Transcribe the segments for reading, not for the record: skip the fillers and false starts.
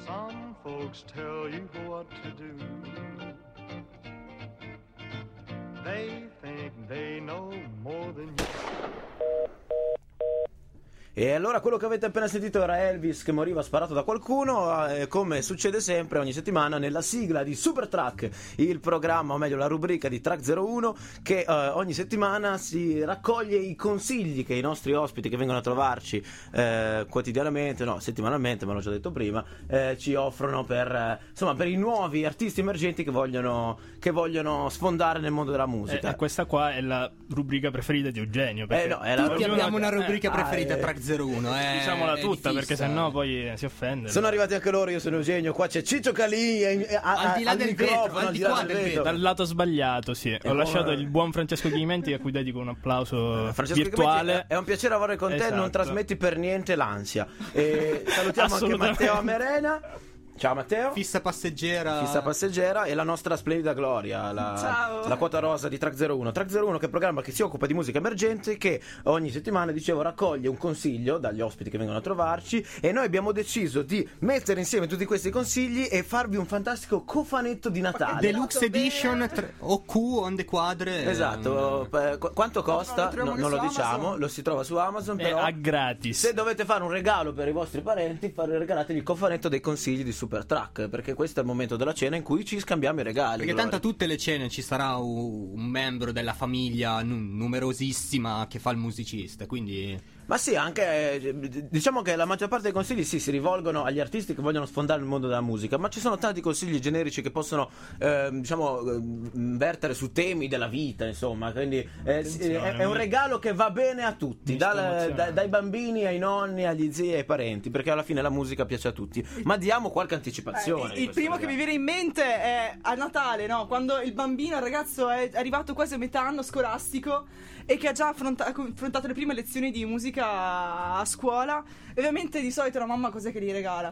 Some folks tell you what to do. They think they know more than you. E allora quello che avete appena sentito era Elvis che moriva sparato da qualcuno, come succede sempre ogni settimana nella sigla di Super Track, il programma, o meglio la rubrica di Track 01 che ogni settimana si raccoglie i consigli che i nostri ospiti che vengono a trovarci quotidianamente, no, settimanalmente, ma l'ho già detto prima, ci offrono per i nuovi artisti emergenti che vogliono sfondare nel mondo della musica. Questa qua è la rubrica preferita di Eugenio, perché tutti abbiamo una rubrica preferita, Track 01, diciamola tutta, perché sennò poi si offende. Sono arrivati anche loro, io sono Eugenio, qua c'è Ciccio Calì al di là del vetro, al di qua del vetro. Dal lato sbagliato, sì. Ho lasciato il buon Francesco Chimenti, a cui dedico un applauso virtuale. È un piacere lavorare con te, non trasmetti per niente l'ansia. E salutiamo anche Matteo Amerena. Ciao Matteo. Fissa passeggera e la nostra splendida Gloria, la quota rosa di Track 01. Track 01 che è un programma che si occupa di musica emergente, che ogni settimana, dicevo, raccoglie un consiglio dagli ospiti che vengono a trovarci, e noi abbiamo deciso di mettere insieme tutti questi consigli e farvi un fantastico cofanetto di Natale. Deluxe Edition o Q on the quadre. Esatto. Quanto costa? Non lo diciamo, lo si trova su Amazon, però a gratis. Se dovete fare un regalo per i vostri parenti, regalategli il cofanetto dei consigli di Super Track, perché questo è il momento della cena in cui ci scambiamo i regali. Perché tanto a tutte le cene ci sarà un membro della famiglia numerosissima che fa il musicista, quindi... Ma sì, anche diciamo che la maggior parte dei consigli si rivolgono agli artisti che vogliono sfondare il mondo della musica, ma ci sono tanti consigli generici che possono vertere su temi della vita, insomma, quindi è un regalo che va bene a tutti, dai bambini ai nonni, agli zii, ai parenti, perché alla fine la musica piace a tutti. Ma diamo qualche anticipazione. Il primo che mi viene in mente è a Natale, no? Quando il bambino, il ragazzo è arrivato quasi a metà anno scolastico e che ha già affrontato le prime lezioni di musica a scuola, e ovviamente di solito la mamma cos'è che gli regala?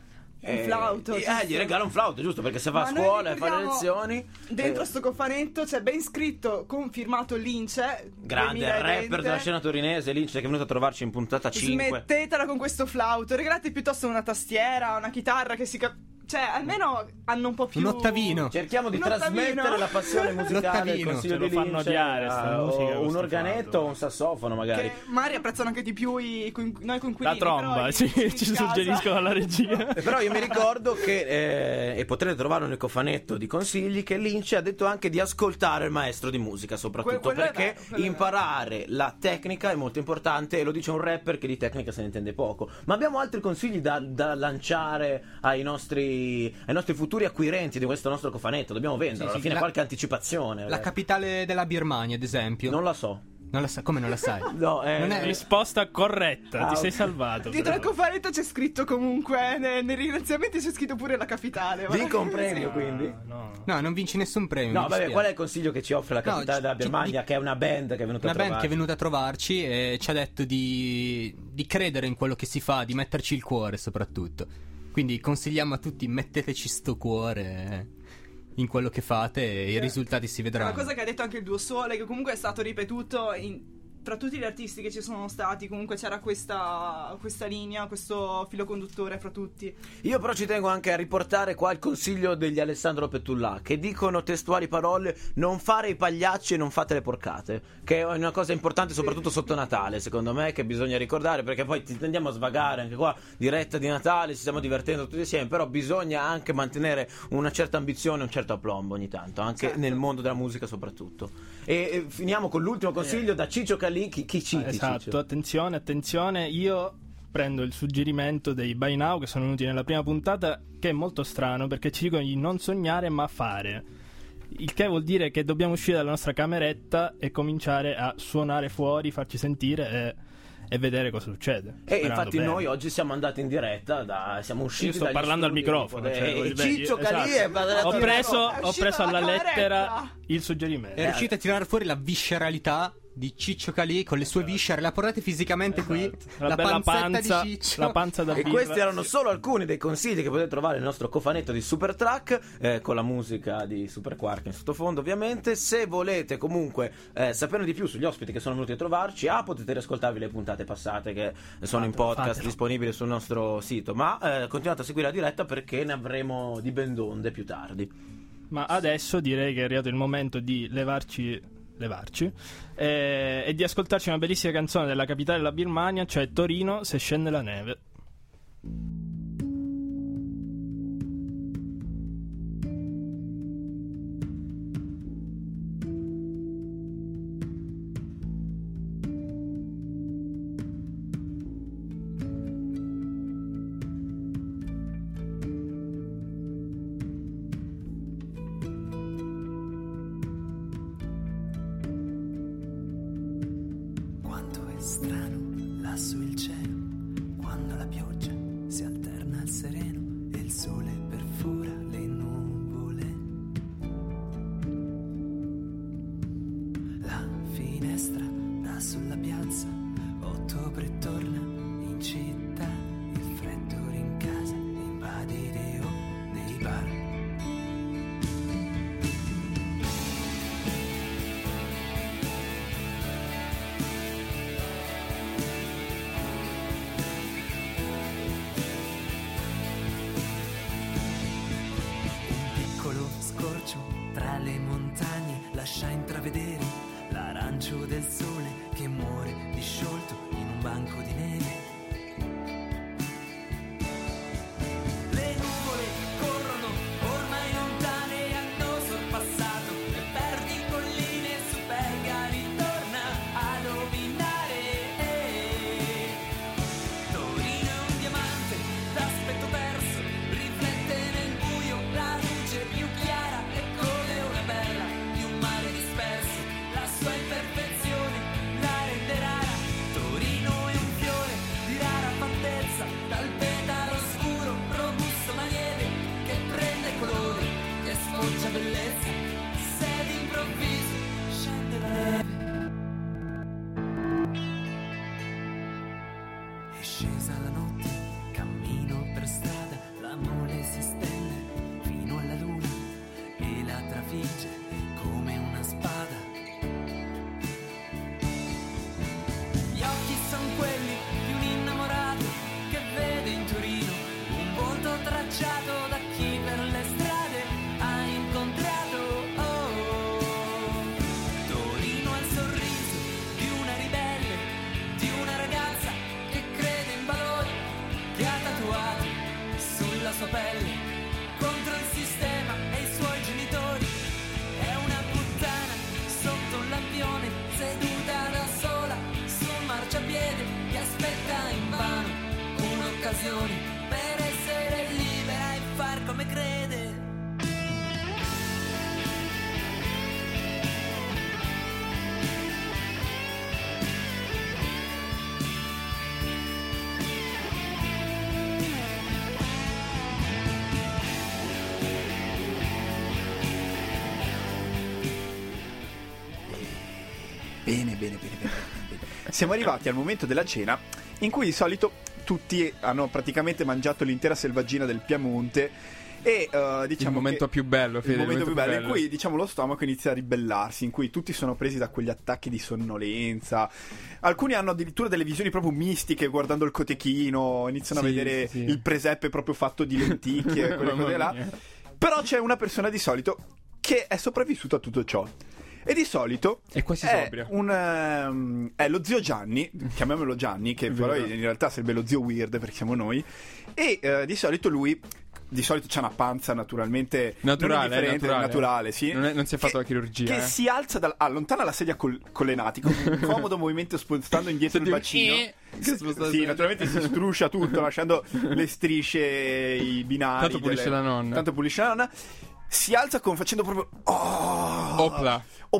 Un flauto. Gli regala un flauto, giusto, perché se va a scuola e fa le lezioni. Dentro sto cofanetto c'è ben scritto, confirmato Lince, grande rapper della scena torinese, Lince, che è venuto a trovarci in puntata 5. Smettetela con questo flauto, regalate piuttosto una tastiera, una chitarra che cioè almeno hanno un po' più un ottavino. Cerchiamo di trasmettere la passione musicale, il consiglio di Lince, odiare musica, un organetto o un sassofono magari. Che magari apprezzano anche di più noi coinquilini. La tromba, ci suggeriscono alla regia. Però io mi ricordo che e potrete trovarlo nel cofanetto di consigli, che Lince ha detto anche di ascoltare il maestro di musica, soprattutto perché imparare la tecnica è molto importante, e lo dice un rapper che di tecnica se ne intende poco. Ma abbiamo altri consigli da lanciare ai nostri futuri acquirenti di questo nostro cofanetto. Dobbiamo venderlo, alla fine qualche anticipazione. La capitale della Birmania, ad esempio. Non la so. Non la sa, come non la sai? No, non è risposta corretta, ti sei salvato. Dietro al cofanetto c'è scritto comunque, nei ringraziamenti c'è scritto pure la capitale. Vinco un premio, quindi? No, non vinci nessun premio. No, vabbè, qual è il consiglio che ci offre la capitale della Birmania, che è una band che è venuta a trovarci? Una band che è venuta a trovarci e ci ha detto di credere in quello che si fa, di metterci il cuore soprattutto. Quindi consigliamo a tutti, metteteci sto cuore in quello che fate e i risultati si vedranno. Una cosa che ha detto anche il Duo Sole, che comunque è stato ripetuto tra tutti gli artisti che ci sono stati, comunque c'era questa linea, questo filo conduttore fra tutti. Io però ci tengo anche a riportare qua il consiglio degli Alessandro Pettullà, che dicono testuali parole: non fare i pagliacci e non fate le porcate, che è una cosa importante soprattutto sotto Natale, secondo me, che bisogna ricordare, perché poi tendiamo a svagare anche qua, diretta di Natale, ci stiamo divertendo tutti insieme, però bisogna anche mantenere una certa ambizione, un certo aplombo ogni tanto, anche nel mondo della musica soprattutto. E finiamo con l'ultimo consiglio da Ciccio Calì. Chi citi? Esatto, Ciccio? attenzione, io prendo il suggerimento dei Buy Now che sono venuti nella prima puntata, che è molto strano perché ci dicono di non sognare ma fare, il che vuol dire che dobbiamo uscire dalla nostra cameretta e cominciare a suonare fuori, farci sentire e vedere cosa succede. E infatti noi oggi siamo andati in diretta, siamo usciti. Io sto parlando al microfono, Ciccio Calì ho preso alla lettera il suggerimento. È riuscito a tirare fuori la visceralità di Ciccio Calì con le sue viscere, la portate fisicamente qui, La la bella panzetta panza, di Ciccio. la panza da E birra. questi erano solo alcuni dei consigli che potete trovare nel nostro cofanetto di Super Track, con la musica di Super Quark in sottofondo ovviamente. Se volete comunque saperne di più sugli ospiti che sono venuti a trovarci, potete riascoltarvi le puntate passate che sono in podcast disponibili sul nostro sito, ma continuate a seguire la diretta perché ne avremo di ben donde più tardi. Ma adesso direi che è arrivato il momento di levarci e di ascoltarci una bellissima canzone della capitale della Birmania, cioè Torino se scende la neve. Quanto è strano lassù il cielo, quando la pioggia si alterna al sereno e il sole perfora le nuvole. La finestra dà sulla piazza, ottobre torna in città, il freddo rincasa e invade ideo nei bar. Scorcio tra le montagne lascia intravedere l'arancio del sole che muore disciolto in un banco di neve. Le nuvole corrono ormai lontane, hanno sorpassato le verdi colline, su Perga ritorna a dominare. Torino è un diamante d'aspetto perso, riflette nel buio la luce più chiara, è come una perla di un mare disperso, la sua imperfezione la rende rara. Torino è un fiore di rara fattezza, dal petalo scuro, robusto ma lieve, che prende colore, che sfocia bellezza, se d'improvviso scende la neve. È scesa la notte, cammino per strada, la mole si stende fino alla luna e la trafigge come una spada. Gli occhi son quelli di un innamorato che vede in Torino un volto tracciato da chi per le strade ha incontrato. Torino ha il sorriso di una ribelle, di una ragazza che crede in valori, che ha tatuato sulla sua pelle contro il sistema e i suoi genitori. È una puttana sotto un lampione, seduta da sola su un marciapiede, che aspetta invano un'occasione per essere libera e far come crede. Bene. Siamo arrivati al momento della cena in cui di solito tutti hanno praticamente mangiato l'intera selvaggina del Piemonte e diciamo il momento più bello, Fede, il momento più bello in cui diciamo lo stomaco inizia a ribellarsi, in cui tutti sono presi da quegli attacchi di sonnolenza. Alcuni hanno addirittura delle visioni proprio mistiche guardando il cotechino, iniziano a vedere il presepe proprio fatto di lenticchie, quelle cose là. Però c'è una persona di solito che è sopravvissuta a tutto ciò. E di solito è quasi sobria. È lo zio Gianni, chiamiamolo Gianni, che però in realtà sarebbe lo zio weird perché siamo noi. E di solito lui c'ha una panza naturalmente naturale, sì. Non si è fatto la chirurgia. Che si alza allontana la sedia con le nati con un comodo movimento spostando indietro il bacino. Sì, naturalmente si struscia tutto lasciando le strisce, i binari. Tanto pulisce la nonna. si alza facendo proprio Opla.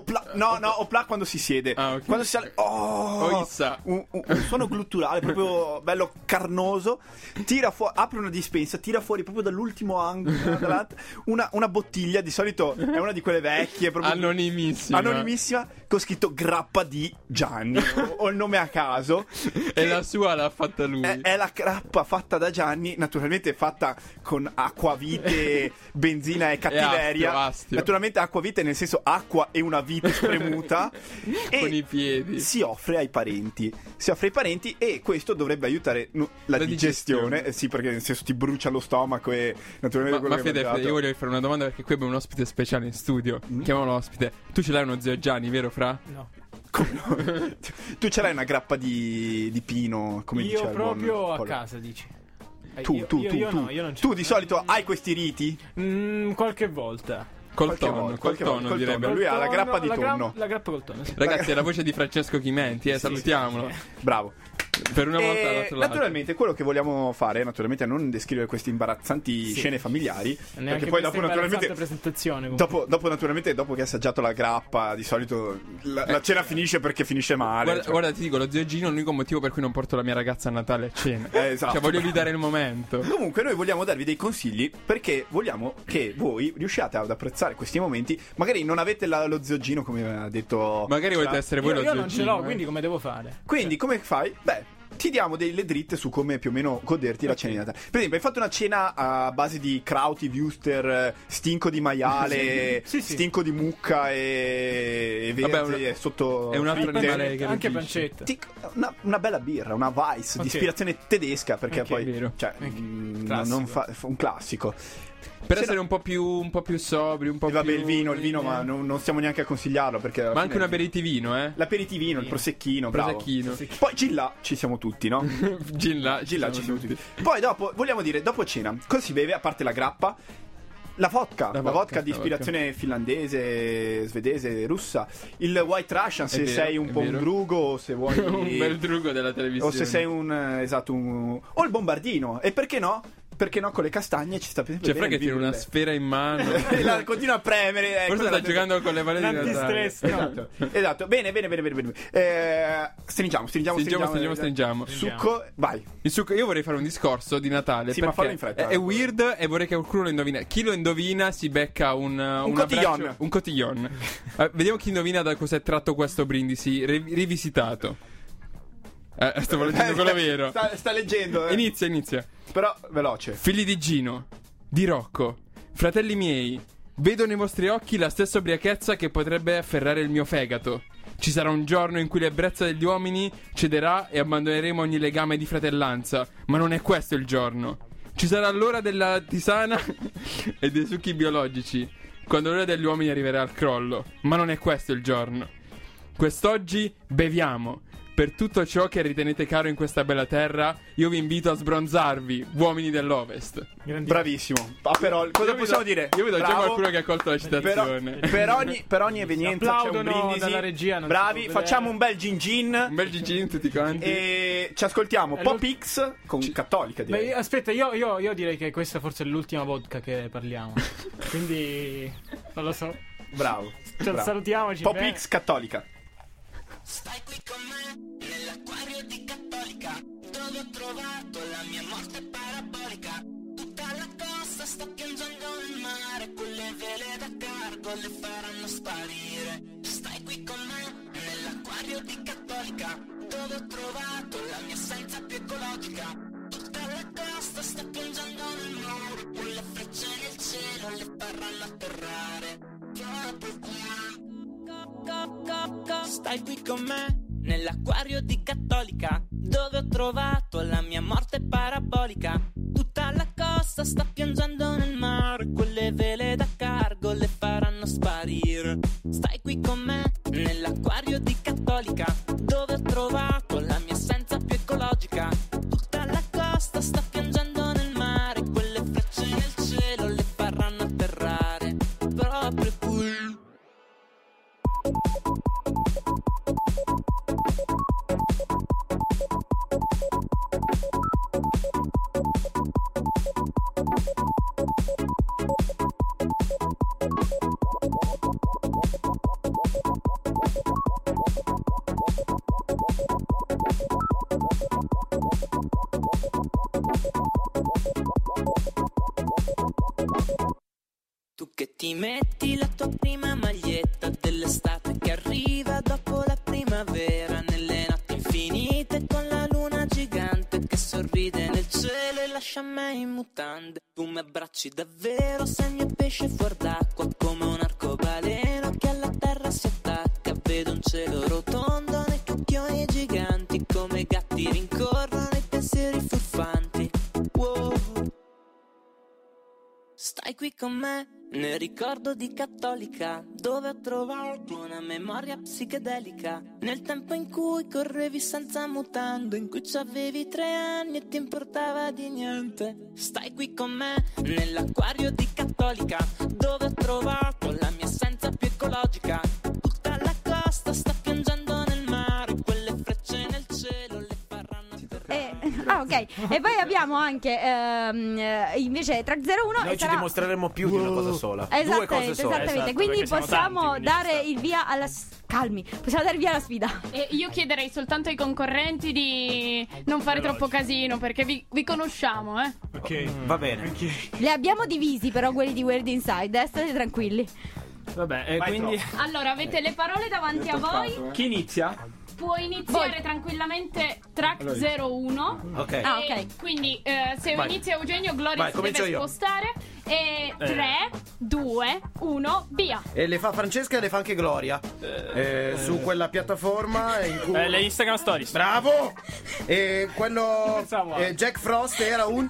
opla quando si siede. Ah, ok. Quando si Oissa. un suono glutturale proprio bello carnoso. Tira fuori, apre una dispensa, tira fuori proprio dall'ultimo angolo una bottiglia, di solito è una di quelle vecchie, proprio anonimissima, con scritto grappa di Gianni o il nome a caso. E la sua l'ha fatta lui. È la grappa fatta da Gianni, naturalmente fatta con acquavite, benzina e cattiveria. Astio. Naturalmente acquavite nel senso acqua e una vite spremuta. E con i piedi. si offre ai parenti. E questo dovrebbe aiutare la digestione. Sì, perché nel senso ti brucia lo stomaco e naturalmente quello Ma che è Fede, mangiato. io voglio fare una domanda perché qui abbiamo un ospite speciale in studio. Chiamiamolo ospite. Tu ce l'hai uno zio Gianni, vero Fra? No. Come no? Tu ce l'hai una grappa di pino, come Io dice il buon proprio a Paolo? casa, dici. Tu No, io non ce Tu l'ho. di solito hai questi riti? Qualche volta. Col Qualche tonno volta, direbbe. Lui ha la grappa di la tonno. La grappa col tonno, sì. Ragazzi, è la voce di Francesco Chimenti, salutiamolo. Bravo. Per una volta E l'altro. naturalmente quello che vogliamo fare naturalmente è non descrivere queste imbarazzanti scene familiari, Neanche perché poi dopo questa naturalmente imbarazzante presentazione comunque. dopo naturalmente dopo che hai assaggiato la grappa di solito la cena finisce perché finisce male. Guarda, ti dico, lo zio Gino è l'unico motivo per cui non porto la mia ragazza a Natale a cena. Esatto. Cioè, voglio evitare il momento. Comunque noi vogliamo darvi dei consigli perché vogliamo che voi riusciate ad apprezzare questi momenti. Magari non avete lo zio Gino come ha detto. Magari volete essere voi lo Io zio non ce Gino, l'ho, quindi come devo fare? Quindi come fai? Beh, ti diamo delle dritte su come più o meno goderti la cena di Natale. Per esempio, hai fatto una cena a base di krauti, wuster, stinco di maiale, Sì. stinco di mucca e Vabbè, verze sotto è un altro fritte. animale che Anche reagisce. pancetta. Una bella birra, una Weiss di Ok. ispirazione tedesca, perché Ok, poi vero. cioè, Classico. non fa un classico. Per Se essere no- un po' più sobri, un po' E vabbè, più... il vino, ma non stiamo neanche a consigliarlo perché alla Ma anche un fine- aperitivino, l'aperitivino, il prosecchino, bravo. Prosecchino. Poi gin là ci siamo tutti, no? Gin là, Gin là ci siamo tutti. Poi dopo, vogliamo dire, dopo cena, cosa si beve a parte la grappa? La vodka di ispirazione finlandese, svedese, russa. Il white Russian se È vero, sei un è po' un vero. drugo o se vuoi un bel drugo della o televisione. se sei o il bombardino. E perché no? Perché no con le castagne ci sta sempre Cioè, bene Fra che il tiene vino una del- sfera in mano. E la continua a premere. Forse sta giocando con le valette di Natale. L'antistress, no. Esatto. Bene. Stringiamo. Succo, vai. Il succo, io vorrei fare un discorso di Natale. Sì, ma perché fallo in fretta. È weird e vorrei che qualcuno lo indovina. Chi lo indovina si becca un cotillon. abbraccio- un cotillon. Vediamo chi indovina da cosa è tratto questo brindisi rivisitato. Stavo leggendo quello vero. Sta leggendo. Inizia. Però veloce. Figli di Gino, di Rocco, fratelli miei, vedo nei vostri occhi la stessa ubriachezza che potrebbe afferrare il mio fegato. Ci sarà un giorno in cui l'ebbrezza degli uomini cederà e abbandoneremo ogni legame di fratellanza, ma non è questo il giorno. Ci sarà l'ora della tisana e dei succhi biologici, quando l'ora degli uomini arriverà al crollo, ma non è questo il giorno. Quest'oggi beviamo. Per tutto ciò che ritenete caro in questa bella terra, io vi invito a sbronzarvi, uomini dell'Ovest. Bravissimo. Aperol. Cosa possiamo dire? Io vedo già Bravo. qualcuno che ha colto la citazione. Per ogni evenienza c'è un Applaudono brindisi. dalla regia, non Bravi, si può facciamo vedere. un bel gin. Un bel gin tutti quanti. E ci ascoltiamo È Pop X con Cattolica, direi. Beh, aspetta, io direi che questa forse è l'ultima vodka che parliamo. Quindi non lo so. Bravo. Cioè, bravo. salutiamoci. Pop bene. X Cattolica. Stai qui con me, nell'acquario di Cattolica, dove ho trovato la mia morte parabolica. Tutta la costa sta piangendo nel mare, quelle vele da cargo le faranno sparire. Stai qui con me, nell'acquario di Cattolica, dove ho trovato la mia essenza più ecologica. Tutta la costa sta piangendo nel mare, quelle frecce nel cielo le faranno atterrare. Proprio qui. Stai qui con me, nell'acquario di Cattolica, dove ho trovato la mia morte parabolica. Tutta la costa sta piangendo nel mare, quelle vele da cargo le faranno sparire. Stai qui con me, nell'acquario di Cattolica, dove ho trovato la mia essenza più ecologica. Tutta la costa sta piangendo nel mare, quelle frecce nel cielo le faranno atterrare. Proprio cool. ti metti la tua prima maglietta dell'estate che arriva dopo la primavera, nelle notti infinite con la luna gigante che sorride nel cielo e lascia me in mutande. Tu mi abbracci davvero, sei il mio pesce fuor d'acqua, come un arcobaleno che alla terra si attacca. Vedo un cielo rotondo nei cucchioni giganti, come gatti rincorrono i pensieri furfanti. Wow. Stai qui con me nel ricordo di Cattolica, dove ho trovato una memoria psichedelica. Nel tempo in cui correvi senza mutande, in cui c'avevi 3 anni e ti importava di niente. Stai qui con me nell'acquario di Cattolica, dove ho trovato la mia essenza più ecologica. Tutta la costa sta piangendo nel mare, quelle frecce nel cielo le faranno ok. E poi abbiamo anche invece Track 01. Noi ci dimostreremo più di una cosa sola. Due cose sole. Esattamente. Quindi possiamo dare il via alla possiamo dare il via alla sfida. E io chiederei soltanto ai concorrenti di non fare troppo casino, perché vi conosciamo, Ok, va bene. Li abbiamo divisi però quelli di Weird Inside, state tranquilli. Vabbè, quindi Allora, avete le parole davanti a voi. Chi inizia? Può iniziare tranquillamente Track 01. Ok. E quindi se inizia Eugenio, Gloria si deve spostare. E 3, 2, 1, via. E le fa Francesca e le fa anche Gloria. Su quella piattaforma in cui... le Instagram Stories. Bravo! E quello Jack Frost era un...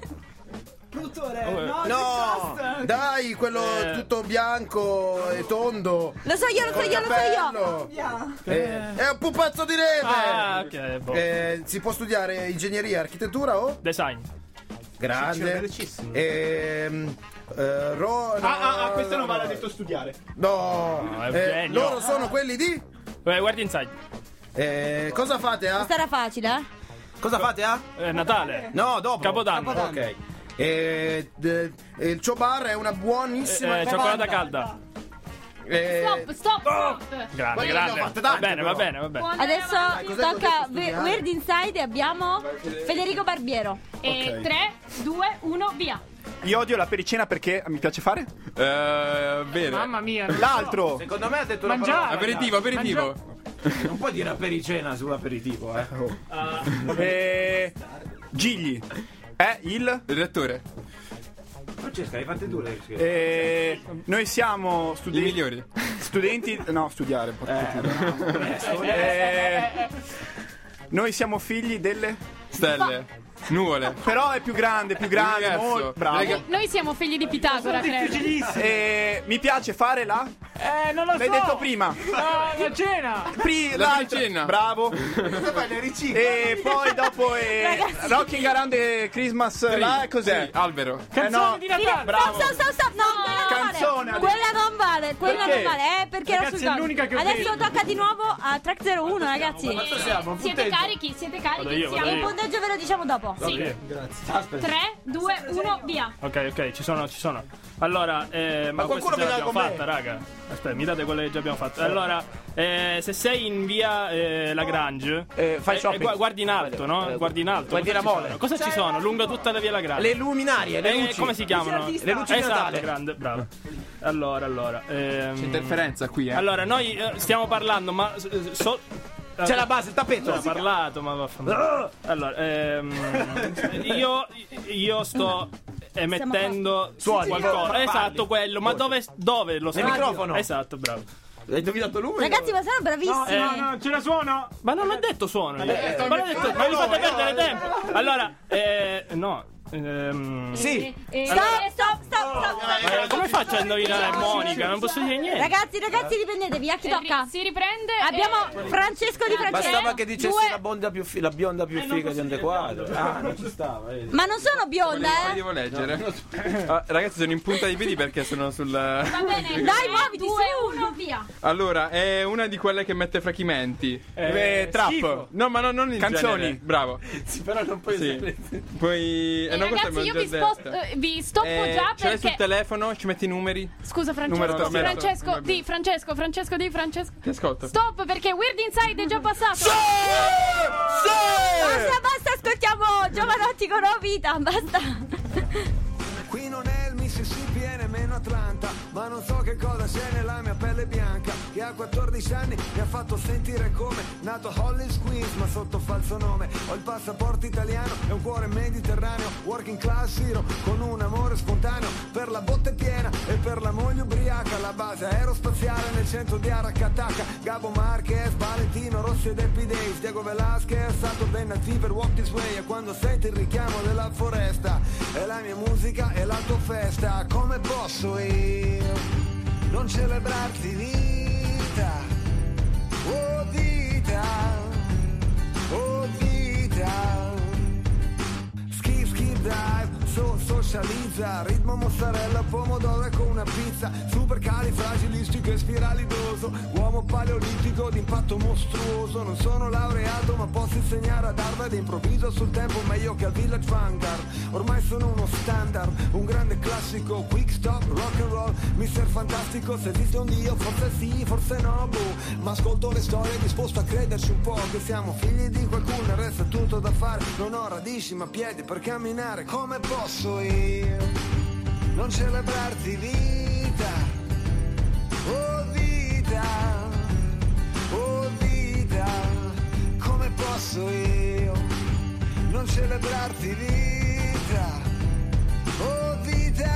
No, dai, quello tutto bianco e tondo. Lo so io. È un pupazzo di neve. Ok, si può studiare ingegneria, architettura o design. grande. Questo non vale detto studiare. Eugenio. Loro sono quelli di Guardi Inside. cosa fate a? Questa era facile, Cosa fate a? Natale. No, dopo Capodanno. Ok. Il Chobar è una buonissima cioccolata calda. Stop. Grande. Va bene. Adesso tocca Weird Inside e abbiamo Federico Barbiero. E 3, 2, 1, via. Io odio la pericena perché mi piace fare. Bene. Mamma mia. L'altro. Secondo me ha detto una Mangiare. parola. Aperitivo. Non puoi dire apericena sull'aperitivo, Gigli è il Redattore. Francesca, hai fatte due. noi siamo I studenti. migliori. Studenti. No, studiare. Noi siamo figli delle. Stelle. Nuvole. Però è più grande, Universo. molto bravo. Noi siamo figli di Pitagora, credo. Mi piace fare la. Non lo so. L'hai detto prima. La cena. La cena. Bravo. E poi dopo Rocking Around the Christmas. Là, cos'è? Sì, albero. Canzone di Natale. Bravo. Stop. No, Canzone. quella non vale. Perché era Ragazzi, sul è l'unica che ho Adesso detto. tocca di nuovo a Track 01, ragazzi. Siete carichi? Vado io. Il punteggio ve lo diciamo dopo. Sì. Grazie. 3, 2, 1, via. Ok, ci sono. Allora, ma qualcuno questa già mi dà l'abbiamo con me? fatta, raga. Aspetta, mi date quelle che già abbiamo fatto. Allora, se sei in via Lagrange, fai shopping. guardi in alto, no? Guardi in alto. Guardi la mole. Cosa ci sono? Lungo tutta la via Lagrange. Le luminarie, le luci. Come si chiamano? Le luci di esatto, Natale. grande, bravo. Allora. C'è interferenza qui, Allora, noi stiamo parlando, ma C'è la base, il tappeto. ho parlato, ma vaffanculo. Allora, io sto emettendo qualcosa. Esatto, quello. Ma dove lo sto? Nel microfono. Esatto, bravo. Hai indovinato lui? Ragazzi, ma sono bravissimi. No, ce la suono. Ma non l'ho detto suono. Ma mi fate perdere tempo. Allora, no. Sì. Stop. Come faccio a indovinare Monica? Non posso dire niente. Ragazzi, riprendetevi, a chi tocca? Si riprende. Abbiamo Francesco di Francesco. Bastava che dicessi la bionda più figa di Andequadro. Non ci stava. Ma non sono bionda, Devo leggere. Ragazzi, sono in punta di piedi perché sono sul. Va bene. Dai, muoviti, 2, 1, via. Allora, è una di quelle che mette frachimenti. Trap. schifo. No, ma non in Canzoni. genere. Bravo. Sì, però non puoi sapere. Poi. no, questa Ragazzi, io l'abbiamo vi, già detta. vi stoppo già Ce l'hai sul perché. telefono, ci metti i numeri. Scusa, Numero Francesco. Francesco. Francesco, di Francesco. Ti ascolto. Stop, perché Weird Inside è già passato. Basta, ascoltiamo Giovanotti con Vita, basta. Qui non è il mio Mississippi e nemmeno Atlanta, ma non so che cosa c'è nella mia pelle bianca, che a 14 anni mi ha fatto sentire come nato Hollis Queens, ma sotto falso nome. Ho il passaporto italiano e un cuore mediterraneo, working class hero con un amore spontaneo per la botte piena e per la moglie ubriaca. La base aerospaziale nel centro di Aracataca, Gabo Marquez, Valentino Rossi ed Happy Days, Diego Velasquez, Saturday Night Fever, Walk This Way. E quando senti il richiamo della foresta, è la mia musica e la tua festa. Come posso io non celebrarti vita? Oh vita, oh vita. Skip, skip, dive, socializza, ritmo mozzarella, pomodoro e con una pizza, supercalifragilistico e spiralidoso, uomo paleolitico d'impatto mostruoso. Non sono laureato ma posso insegnare ad Harvard, improvviso sul tempo meglio che al Village Vanguard. Ormai sono uno standard, un grande classico, quick stop, rock and roll, Mr. Fantastico. Se esiste un Dio forse sì, forse no, boh. Ma ascolto le storie disposto a crederci un po', che siamo figli di qualcuno e resta tutto da fare. Non ho radici ma piedi per camminare. Come posso io non celebrarti vita? Oh vita, oh vita. Come posso io non celebrarti vita? Oh vita,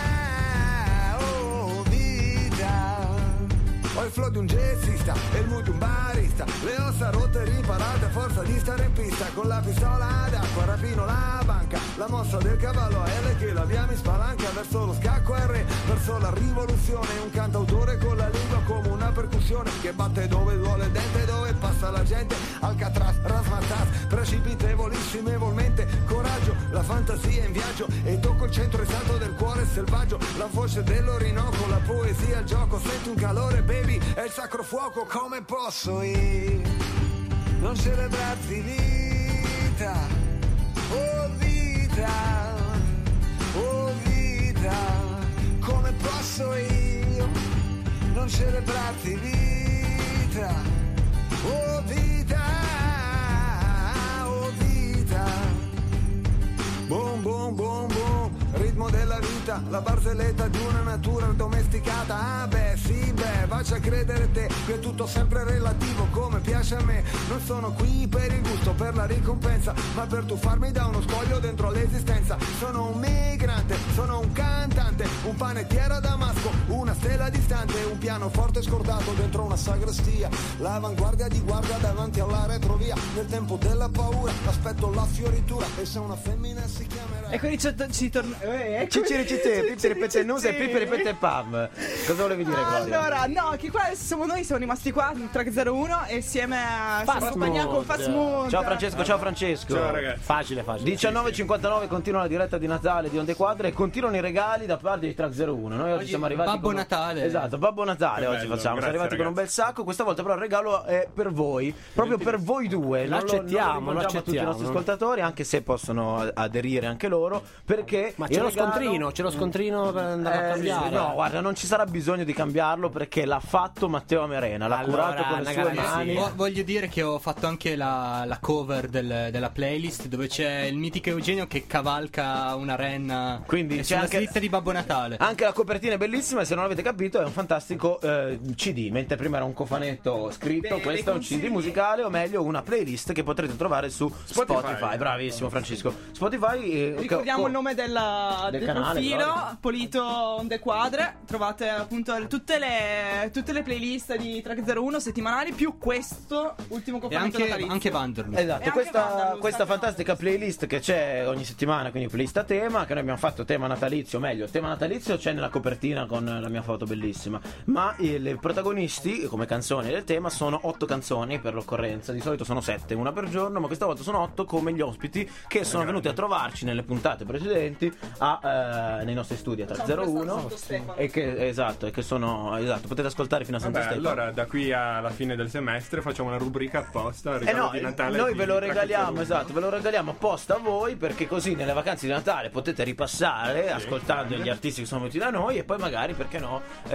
oh vita. Ho il flow di un jazzista e il mood di un barista, le ossa rotte e riparate a forza di stare in pista. Con la pistola d'acqua rapino la banca, la mossa del cavallo a L che la via mi spalanca verso lo scacco R, verso la rivoluzione. Un cantautore con la lingua come una percussione che batte dove duole il dente, dove passa la gente. Alcatraz, rasmatas, precipitevolissimevolmente, coraggio, la fantasia in viaggio e tocco il centro esatto del cuore selvaggio. La voce dell'Orinoco, la poesia, il gioco, senti un calore baby, è il sacro fuoco. Come posso io non celebrarti vita? Oh vita, oh vita. Come posso io non celebrarti vita? Oh vita, oh vita. Boom, boom, boom, boom, ritmo della vita, la barzelletta di una natura domesticata. Ah beh, sì, beh, faccia a credere te che è tutto sempre relativo come piace a me. Non sono qui per il gusto, per la ricompensa, ma per tuffarmi da uno scoglio dentro l'esistenza. Sono un migrante, sono un cantante, un panettiere a Damasco, una stella distante, un pianoforte scordato dentro una sagrestia, l'avanguardia di guardia davanti alla retrovia. Nel tempo della paura aspetto la fioritura, e se una femmina si chiamerà. E quindi ci torna. Pippi ripete nusa e Pippi ripete pam. Cosa volevi dire, Gloria? Allora, no, che qua siamo rimasti qua in Track 01 e insieme a Spagna con Fast Mood. Ciao Francesco, ciao Francesco. Ciao ragazzi. Facile. 19:59 continua la diretta di Natale di Onde Quadre e continuano i regali da parte di Track 01. Noi oggi siamo arrivati Babbo Natale. Esatto, Babbo Natale oggi bello, facciamo. Siamo arrivati ragazzi. con un bel sacco. Questa volta però il regalo è per voi, proprio per voi due. Lo accettiamo, a tutti i nostri ascoltatori, anche se possono aderire anche loro, perché ma c'è lo scontrino per andare a cambiare. No, guarda, non ci sarà bisogno di cambiarlo perché l'ha fatto Matteo Amerena, l'ha curato con le sue mani. Voglio dire che ho fatto anche la cover della playlist dove c'è il mitico Eugenio che cavalca una renna. Quindi c'è la anche slitta di Babbo Natale. Anche la copertina è bellissima e se non l'avete capito è un fantastico CD, mentre prima era un cofanetto scritto, questo è un CD musicale, o meglio una playlist che potrete trovare su Spotify. Bravissimo Francesco. Spotify, ricordiamo il nome del canale, profilo, Gloria. Polito Onde Quadre. Trovate appunto tutte le playlist di Track 01 settimanali più questo ultimo E cofanetto natalizio. anche Vanderlust. Esatto, E anche Vanderlust, questa fantastica playlist che c'è ogni settimana, quindi playlist a tema, che noi abbiamo fatto tema natalizio, meglio, tema natalizio c'è nella copertina con la mia foto bellissima, ma i protagonisti come canzoni del tema sono 8 canzoni per l'occorrenza, di solito sono 7, una per giorno, ma questa volta sono 8 come gli ospiti che sono venuti a trovarci nelle puntate precedenti nei nostri studi a 301 e che sono potete ascoltare fino a Santo Stefano. Allora da qui alla fine del semestre facciamo una rubrica apposta regalo di Natale. Noi ve lo regaliamo, ve lo regaliamo apposta a voi, perché così nelle vacanze di Natale potete ripassare ascoltando gli artisti che sono venuti da noi e poi magari, perché no,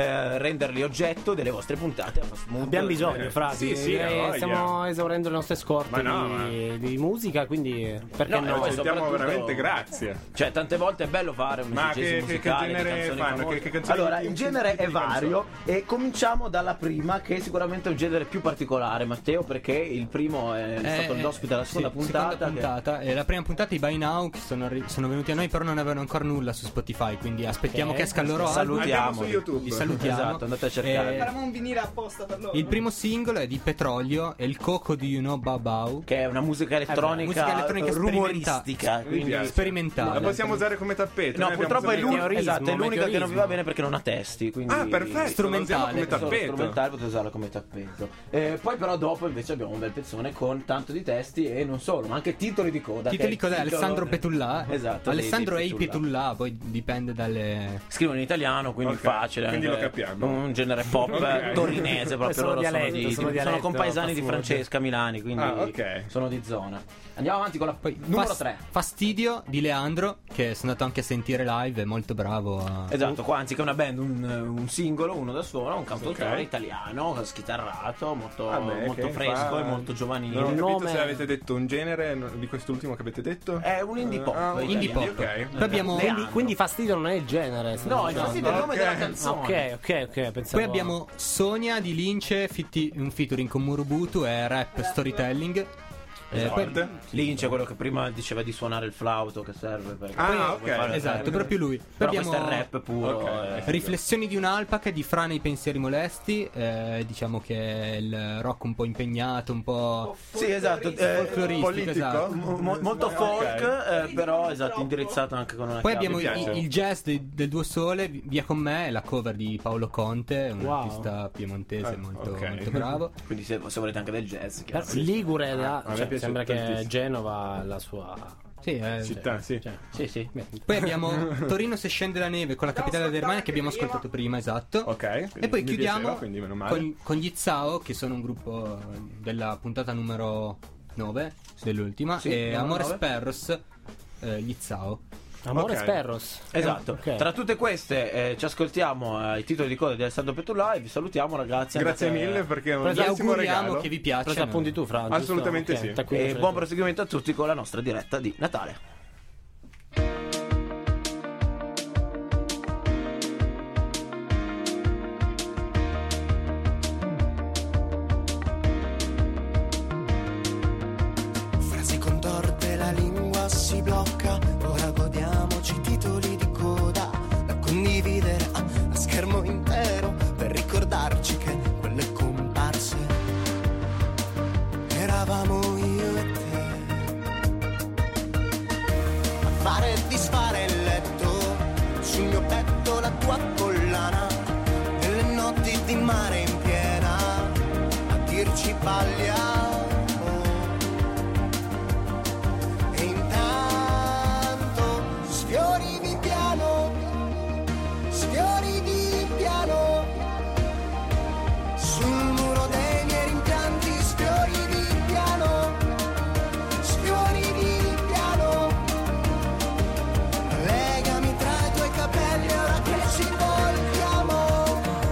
renderli oggetto delle vostre puntate. Abbiamo bisogno, frasi. Sì, stiamo esaurendo le nostre scorte di musica, quindi perché no? Sentiamo veramente grazie. Cioè, tante volte è bello fare un esegesi musicale, che genere fanno? Che canzoni allora, il genere è vario e cominciamo dalla prima, che è sicuramente un genere più particolare, Matteo, perché il primo è stato l'ospite della seconda puntata. La prima puntata i By Now che sono venuti a noi, però non avevano ancora nulla su Spotify, quindi aspettiamo che esca il loro album. Salutiamo su YouTube. Li salutiamo. Esatto, andate a cercare. Faremo un vinile apposta per loro. Il primo singolo è di Petrolio, è il Coco di You Know Babau, che è una musica elettronica, rumoristica, quindi sperimentale. La possiamo usare come tappeto. No, purtroppo è l'unica che non vi va bene perché non ha testi, quindi perfetto, strumentale potete usarla come tappeto. Poi però dopo invece abbiamo un bel pezzone con tanto di testi e non solo, ma anche titoli di coda. Titoli di coda, Alessandro Petullà. Esatto, Alessandro e Petullà, poi dipende dalle... Scrivono in italiano, quindi facile. Quindi lo capiamo. Un genere pop torinese, proprio loro sono compaesani di Francesca Milani, quindi sono di zona. Andiamo avanti con la numero 3. Fastidio di Leandro, che sono andato anche a sentire live, è molto bravo. Esatto, qua anziché una band, un singolo, uno da solo, un cantautore italiano, schitarrato, molto fresco e molto giovanile. Non ho capito se avete detto un genere di quest'ultimo che avete detto. È un indie pop. Indie pop. Okay. Poi abbiamo quindi Fastidio non è il genere. No, il Fastidio è il nome della canzone. Ok, pensavo. Poi abbiamo Sonia di Lince, un featuring con Murubutu e rap storytelling. Lince è quello che prima diceva di suonare il flauto che serve per esatto, proprio lui. Poi però abbiamo questo è il rap puro. Riflessioni di un'alpaca di Frane i pensieri molesti, diciamo che è il rock un po' impegnato, un po' folcloristico, esatto. Molto folk, però indirizzato anche con una Poi abbiamo il jazz del Duo Sole, Via con me, la cover di Paolo Conte, un artista piemontese molto bravo. Quindi se volete anche del jazz, Ligure, sembra che Genova la sua città, sì. Poi abbiamo Torino se scende la neve con la capitale delle Germania che abbiamo ascoltato prima, esatto. E poi chiudiamo con gli Zao, che sono un gruppo della puntata numero 9 dell'ultima, e Amores Perros, gli Zao. Amores Perros. Esatto. Tra tutte queste ci ascoltiamo i titoli di coda di Alessandro Petullà e vi salutiamo, ragazzi. Grazie mille, perché è un bellissimo regalo. Auguriamo che vi piaccia. Presa appunti tu, Franz. Assolutamente sì. E buon proseguimento a tutti con la nostra diretta di Natale. Frasi contorte, la lingua si blocca. Ora godiamoci titoli di coda da condividere a schermo intero, per ricordarci che quelle comparse eravamo io e te. A fare e disfare il letto, sul mio petto la tua collana, nelle notti di mare in piena a dirci parliamo. Sfiorivi piano, sul muro dei miei rimpianti, sfiorivi piano, legami tra i tuoi capelli ora che ci volgiamo.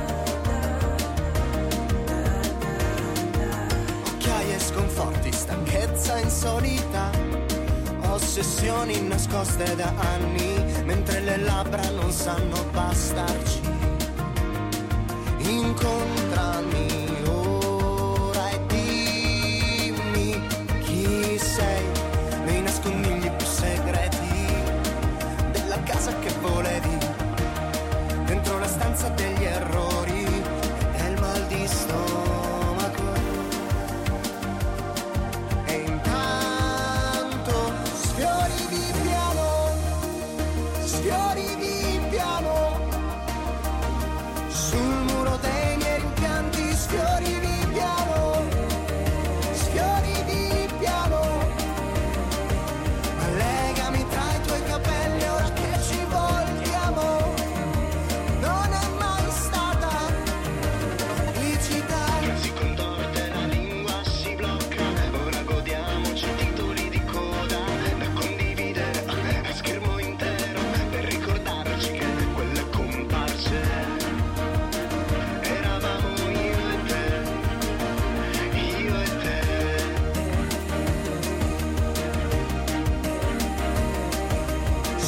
Occhiaie sconforti, stanchezza insolita, ossessioni nascoste da anni, mentre le labbra non sanno bastarci. Incontrami ora e dimmi chi sei, nei nascondigli più segreti della casa che volevi, dentro la stanza degli errori e del mal di stomaco. E intanto sfiorivi piano, sul muro dei miei rimpianti, sfiorivi piano, legami tra i tuoi capelli ora che ci volgiamo. Non è mai stata licita. Si contorte, la lingua si blocca, ora godiamoci titoli di coda da condividere a schermo intero, per ricordarci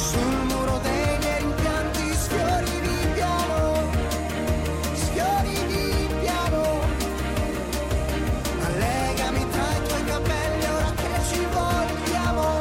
sul muro dei miei rimpianti sfiori di piano, sfiori di piano. Allegami tra i tuoi capelli ora che ci voltiamo.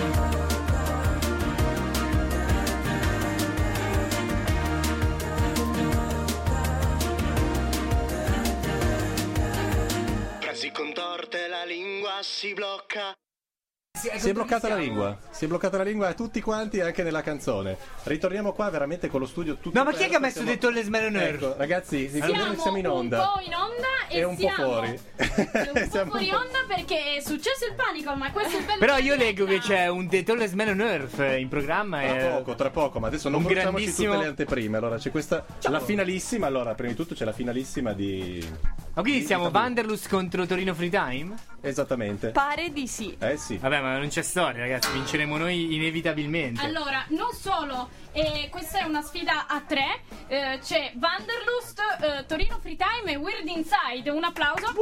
Si contorte la lingua, si blocca. Si è bloccata la lingua. Si è bloccata la lingua a tutti quanti, anche nella canzone. Ritorniamo qua veramente con lo studio tutto. No, ma chi è che ha messo detto le Smell Nerve? Ecco, ragazzi, siamo in onda. Un po' in onda e un po' fuori. Un po' fuori onda perché è successo il panico, ma questo è il bello. Però io leggo che c'è un Detol Smell Nerve in programma. Tra poco, ma adesso non bruciamoci grandissimo... tutte le anteprime. Allora c'è questa, la finalissima. Allora, prima di tutto c'è la finalissima di... Ma quindi siamo Wanderlust contro Torino Free Time? Esattamente. Pare di sì. Sì. Vabbè, ma non c'è storia, ragazzi. Vinceremo noi inevitabilmente. Allora, non solo, questa è una sfida a 3. C'è Wanderlust, Torino Free Time e Weird Inside. Un applauso.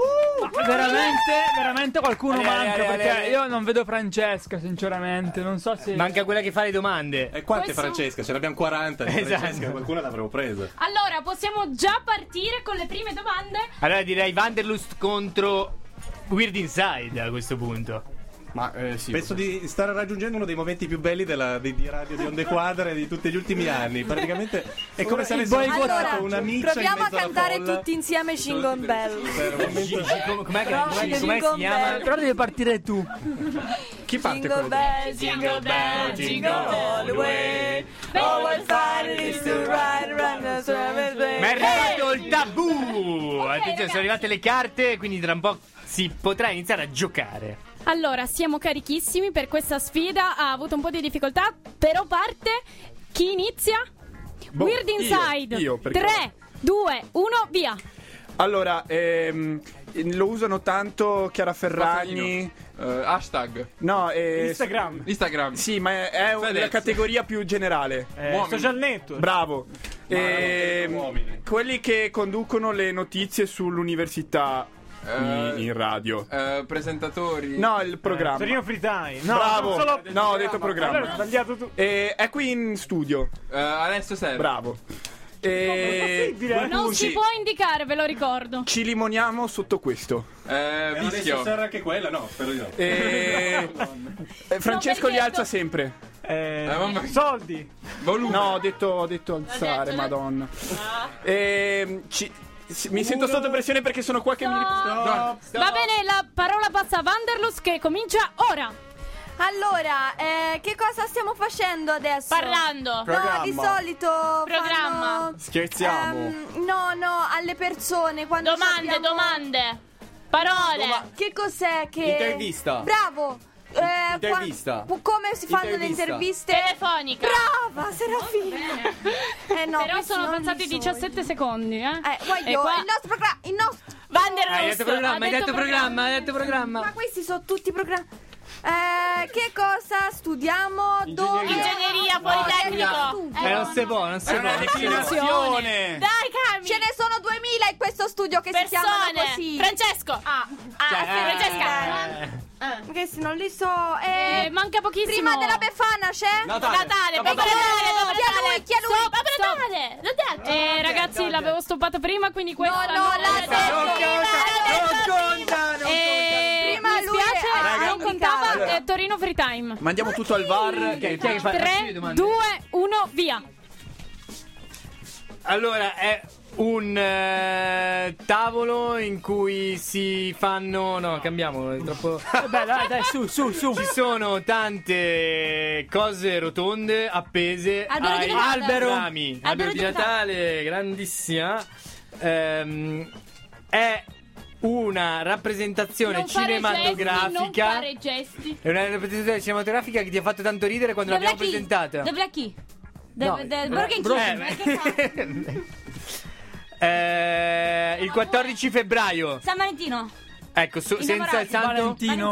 Veramente qualcuno manca. Perché io non vedo Francesca, sinceramente. Non so se. Manca quella che fa le domande. E quante Francesca? Ce ne abbiamo 40. Esatto. Francesca, qualcuna l'avremo presa. Allora, possiamo già partire con le prime domande. Allora direi Wanderlust contro Weird Inside a questo punto. Ma sì, penso di stare raggiungendo uno dei momenti più belli di radio di Onde Quadre di tutti gli ultimi anni. Praticamente è come se avessimo allora, una miccia proviamo a cantare folla. tutti insieme Jingle Bell. Com'è si chiama? Però devi partire tu. Chi parte Jingle Bell, Jingle Bell, Jingle all the way. Oh, what fun it is to ride around the service. Ma è arrivato il tabù! Attenzione, sono arrivate le carte, quindi tra un po' si potrà iniziare a giocare. Allora, siamo carichissimi per questa sfida. Ha avuto un po' di difficoltà, però parte. Chi inizia? Weird Inside. Io 3, 2, 1, via. Allora, lo usano tanto Chiara Ferragni. Hashtag. No, Instagram. Sì, ma è una categoria più generale. Social network. Bravo. Quelli che conducono le notizie sull'università. In radio. Presentatori. No, il programma. Torino Free Time. No, bravo. No, ho detto programma. Allora, sbagliato tu. È qui in studio. Alessio Serra. Bravo. Non si può indicare, ve lo ricordo. Ci limoniamo sotto questo. Vischio. Serra anche quella? No, spero di no. Francesco li alza sempre. Soldi. No, ho detto alzare, madonna. Mi sento sotto pressione perché sono qua che mi... Va bene, la parola passa a Wanderlust che comincia ora. Allora, che cosa stiamo facendo adesso? Parlando. No, di solito programma. Scherziamo. No, alle persone quando domande. Parole. Che cos'è che... Intervista. Bravo. Intervista. Come si fanno le interviste? Telefonica. Brava, Serafina. No, però sono passati 17 secondi, Guaglio, il nostro programma. Wanderlust. Hai detto programma. Ma questi sono tutti programmi. Che cosa studiamo? Ingegneria, Politecnico. Non si può. Definizione. Dai, Cami. Ce ne sono 2000 in questo studio che si chiamano così. Francesco. Francesca. Che se non li so. Manca pochissimo. Prima della Befana c'è? Natale. Chi è lui? Natale. L'ho detto. Ragazzi, l'avevo stoppato prima, quindi questa non conta. Prima lui non contava. Torino Free Time. Mandiamo tutto al VAR. 3, 2, 1, via. Allora, è un tavolo in cui si fanno... No, cambiamo, è troppo... Dai, su. Ci sono tante cose rotonde appese ai albero di Natale, grandissima. È una rappresentazione cinematografica. Non fare gesti. È una rappresentazione cinematografica che ti ha fatto tanto ridere quando l'abbiamo presentata. Dove a chi? Il 14 febbraio. San Valentino. Ecco, senza il santo Valentino.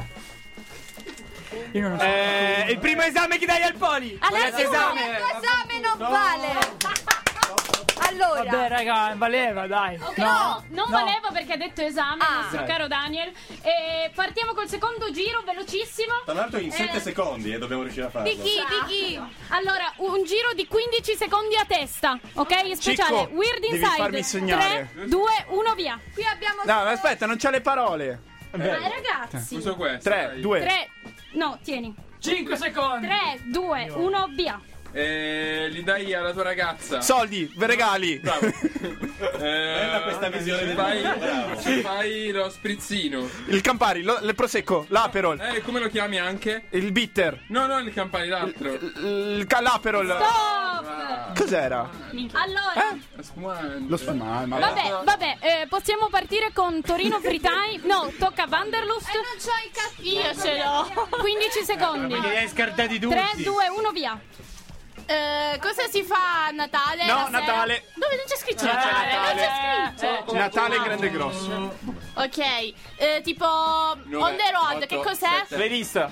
Io non so. Il primo esame che dai al Poli. Adesso il tuo esame non vale. Allora. Vabbè, raga, valeva, dai. Ok, no, non valeva perché ha detto esame il nostro Dai. caro Daniel. E partiamo col secondo giro, velocissimo. Tra l'altro in 7 secondi dobbiamo riuscire a farlo. Di chi? Allora, un giro di 15 secondi a testa, ok? Speciale. Cicco, Weird devi Inside. farmi segnare. 3, 2, 1, via. Qui abbiamo. No, ma aspetta, non c'ha le parole. Ragazzi. Uso questo. 3, 2. 3. No, tieni. 5 secondi. 3, 2, 1, via. Li dai alla tua ragazza. Soldi, ve regali. Bravo. Bella questa visione del mondo. Ci fai lo sprizzino. Il Campari, il Prosecco, l'Aperol. Come lo chiami anche? Il Bitter. No, il Campari, l'altro. L'Aperol. Stop! Cos'era? Allora, Lo spumante. vabbè, possiamo partire con Torino Free Time. No, tocca Wanderlust. Non c'ho i cazzi. Io ce l'ho. 15 secondi. Li hai scartati tutti. 3, 2, 1, via. Cosa si fa a Natale? No, la sera? Natale. Dove non c'è scritto Natale? Non c'è scritto. Natale grande e grosso. Ok, tipo on the road, che cos'è? Playlist.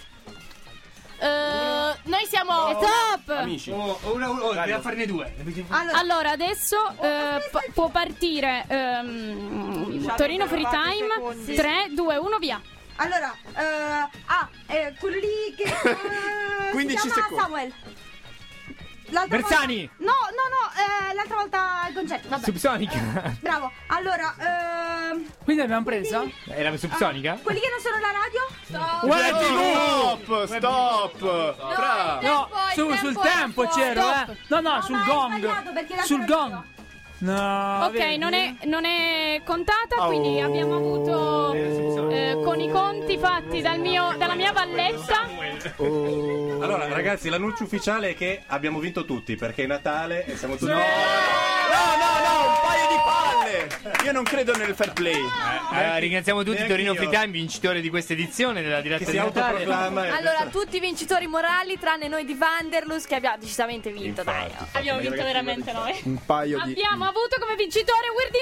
Noi siamo Stop! Amici. Dobbiamo farne due. Allora, adesso può partire Torino Free Time. 3, 2, 1, via. Allora, quello lì che 15 si chiama secondi. Samuel. L'altra Bersani. volta... No, l'altra volta al concerto. Vabbè. Subsonica. Bravo. Allora, Quindi l'abbiamo presa? Era subsonica? quelli che non sono la radio? Stop. No, sul tempo c'ero, No, sul ma hai gong. sbagliato, perché l'altra Sul era gong. No. Ok, vedi? non è contata, quindi abbiamo avuto con i conti fatti dalla mia valletta. Allora, ragazzi, l'annuncio ufficiale è che abbiamo vinto tutti perché è Natale e siamo tutti. No, un paio di palle. Io non credo nel fair play. Ringraziamo tutti Neanche Torino io. Free Time, vincitore di questa edizione della diretta Che di si Natale. autoproclama. Allora, tutti i vincitori morali, tranne noi di Wanderlust, che abbiamo decisamente vinto, dai. Abbiamo vinto veramente noi. Un paio di. Abbiamo avuto come vincitore Weird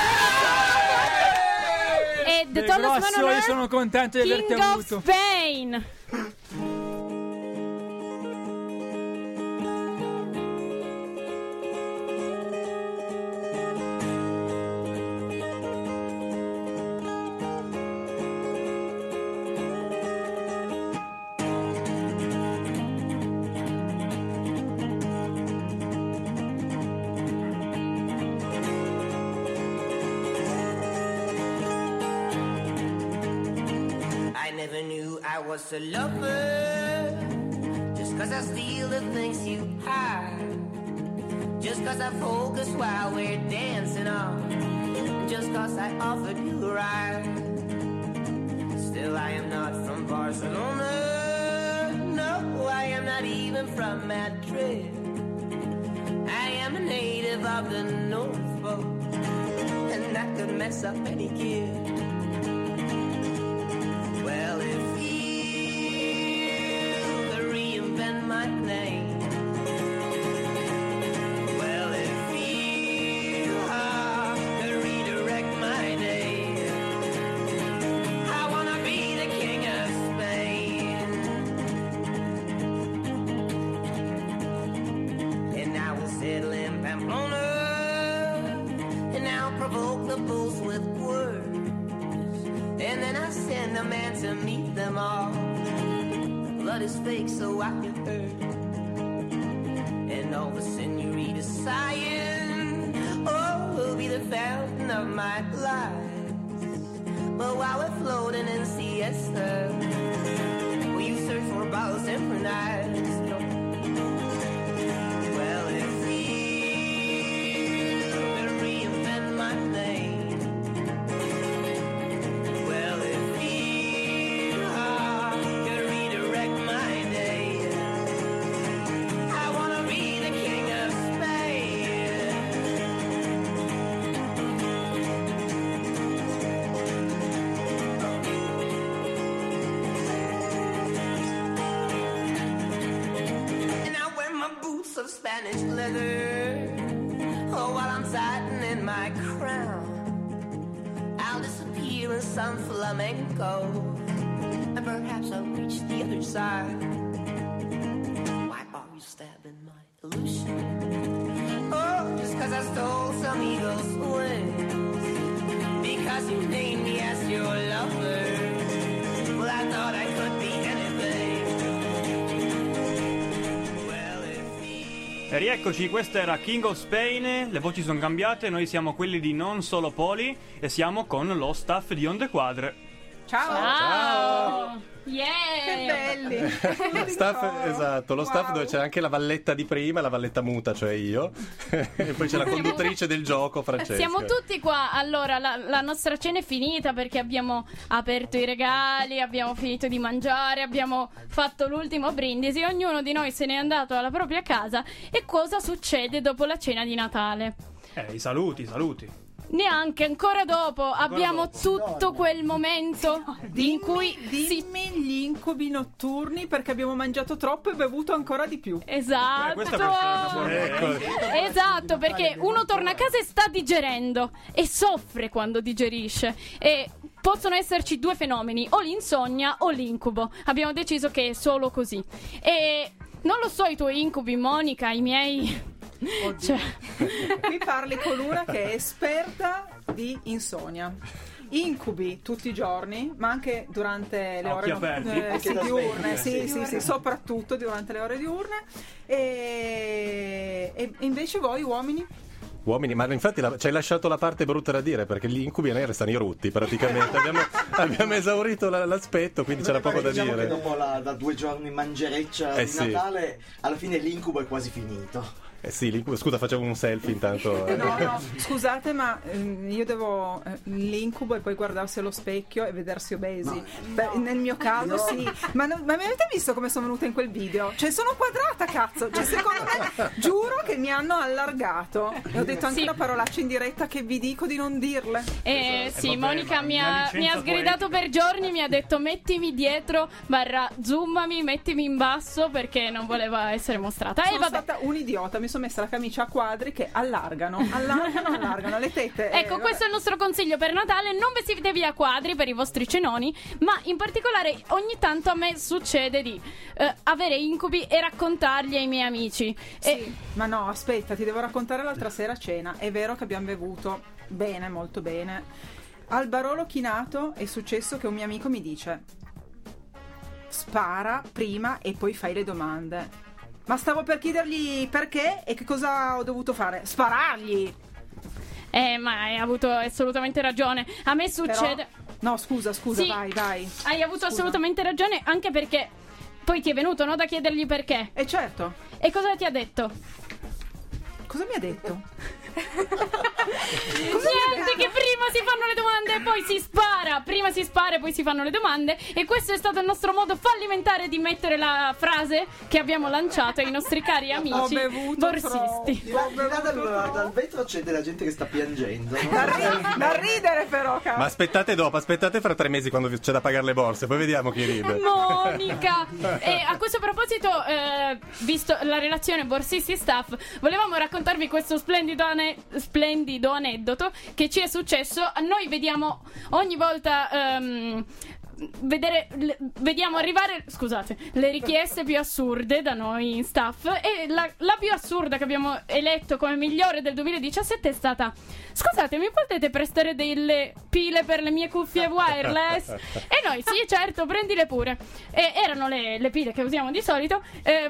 Inside. E The Tallest Man on Io Earth, sono contento di averti King of avuto. Spain. I never knew I was a lover. Just cause I steal the things you hide. Just cause I focus while we're dancing on. Just cause I offered you a ride. Still I am not from Barcelona. No, I am not even from Madrid. I am a native of the North Pole. And that could mess up any kid. Well, if you could reinvent my name. Well, if you could redirect my day. I wanna be the king of Spain. And I will settle in Pamplona. And I'll provoke the bulls with words. And then I send a man to meet them all. Blood is fake, so I get hurt. And all the senoritas sighing, oh, will be the fountain of my life. But while we're floating in siesta, will you search for bottles synchronized? Well, if you could reinvent my name. Of Spanish leather, oh, while I'm tightening my crown, I'll disappear in some flamenco, and perhaps I'll reach the other side. Why are you stabbing my illusion? Oh, just cause I I stole some eagle's wings. Because you named me as your lover. Well, I thought I could be anything. E rieccoci, questo era King of Spain, le voci sono cambiate, noi siamo quelli di Non Solo Poli e siamo con lo staff di Onde Quadre. Ciao! Yeah! Che belli! Staff, esatto, lo staff dove c'è anche la valletta di prima, la valletta muta, cioè io, e poi c'è la conduttrice del gioco, Francesca. Siamo tutti qua. Allora, la nostra cena è finita perché abbiamo aperto i regali, abbiamo finito di mangiare, abbiamo fatto l'ultimo brindisi, ognuno di noi se n'è andato alla propria casa. E cosa succede dopo la cena di Natale? I saluti. Neanche ancora dopo abbiamo tutto quel momento in cui dimmi gli incubi notturni perché abbiamo mangiato troppo e bevuto ancora di più. Esatto. Ecco. Esatto, perché uno torna a casa e sta digerendo e soffre quando digerisce. E possono esserci due fenomeni, o l'insonnia o l'incubo. Abbiamo deciso che è solo così. E non lo so i tuoi incubi, Monica, i miei. Cioè. Qui parli con una che è esperta di insonnia. Incubi tutti i giorni, ma anche durante le ore diurne, sì, soprattutto durante le ore diurne. E invece voi uomini? Uomini, ma infatti ci hai lasciato la parte brutta da dire, perché gli incubi a noi restano i rutti praticamente. abbiamo esaurito l'aspetto, quindi c'era poco da diciamo dire. Che dopo da 2 giorni mangereccia di Natale, alla fine l'incubo è quasi finito. Sì, l'incubo, scusa, facevo un selfie intanto. No, scusate, ma io devo l'incubo e poi guardarsi allo specchio e vedersi obesi. Nel mio caso sì. Ma mi avete visto come sono venuta in quel video? Cioè sono quadrata, cazzo. Cioè secondo me, giuro che mi hanno allargato. E ho detto anche una parolaccia in diretta che vi dico di non dirle. Sì, Monica mi ha sgridato per giorni, mi ha detto mettimi dietro, zoomami, mettimi in basso, perché non voleva essere mostrata. Sono stata un idiota, mi sono messa la camicia a quadri che allargano le tette. Ecco, questo è il nostro consiglio per Natale: non vestitevi a quadri per i vostri cenoni, ma in particolare ogni tanto a me succede di avere incubi e raccontarli ai miei amici. Sì, ma no, aspetta, ti devo raccontare l'altra sera a cena. È vero che abbiamo bevuto bene, molto bene. Al Barolo Chinato è successo che un mio amico mi dice: spara prima e poi fai le domande. Ma stavo per chiedergli perché e che cosa ho dovuto fare. Sparargli! Ma hai avuto assolutamente ragione. A me succede. Però... No, scusa, sì, vai. Hai avuto assolutamente ragione, anche perché poi ti è venuto, no, da chiedergli perché. Certo. E cosa ti ha detto? Cosa mi ha detto? Niente, che prima si fanno le domande e poi si spara. Prima si spara e poi si fanno le domande. E questo è stato il nostro modo fallimentare di mettere la frase che abbiamo lanciato ai nostri cari amici borsisti. Dal vetro c'è della gente che sta piangendo, no? Da ridere però, cazzo. Ma aspettate fra 3 mesi quando c'è da pagare le borse, poi vediamo chi ride. Monica! E a questo proposito, visto la relazione borsisti-staff, volevamo raccontarvi questo splendido aneddoto che ci è successo. Noi vediamo ogni volta vediamo arrivare, scusate, le richieste più assurde da noi in staff, e la più assurda che abbiamo eletto come migliore del 2017 è stata: scusate, mi potete prestare delle pile per le mie cuffie wireless? E noi: sì, certo, prendile pure. E erano le pile che usiamo di solito.